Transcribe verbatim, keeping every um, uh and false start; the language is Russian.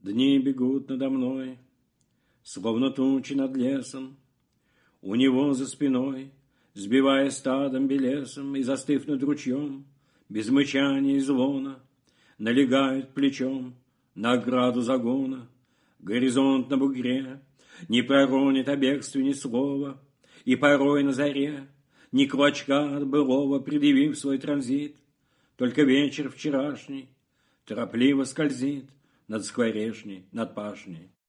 Дни бегут надо мной, словно тучи над лесом. У него за спиной, сбивая стадом белесом и застыв над ручьем, без мычания и звона, налегает плечом на ограду загона. Горизонт на бугре не проронит о бегстве ни слова, и порой на заре ни клочка от былого, предъявив свой транзит, только вечер вчерашний торопливо скользит над скворечней, над пашней.